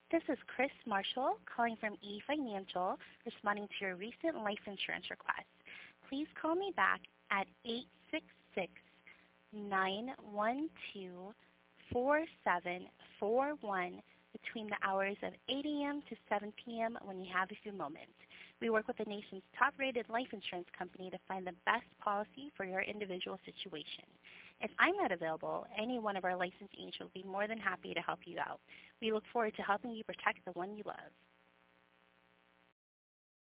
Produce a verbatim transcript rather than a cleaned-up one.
This is Chris Marshall calling from eFinancial, responding to your recent life insurance request. Please call me back at eight six six, nine one two, four seven four one between the hours of eight A M to seven P M when you have a few moments. We work with the nation's top-rated life insurance company to find the best policy for your individual situation. If I'm not available, any one of our licensed agents will be more than happy to help you out. We look forward to helping you protect the one you love.